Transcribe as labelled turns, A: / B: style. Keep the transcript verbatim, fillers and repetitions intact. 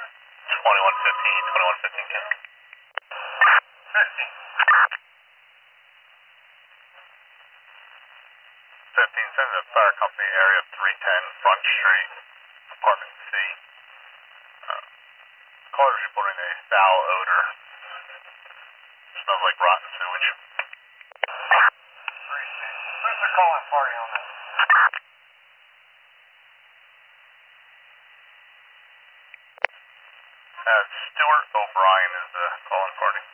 A: twenty-one fifteen, twenty-one fifteen, ten.
B: fifteen.
A: fifteen, send to fire company area three ten Front Street, apartment C. Uh, callers reporting a foul odor. Smells like rotten sewage.
B: Who's the calling party on this?
A: Uh, Stuart O'Brien is the calling party.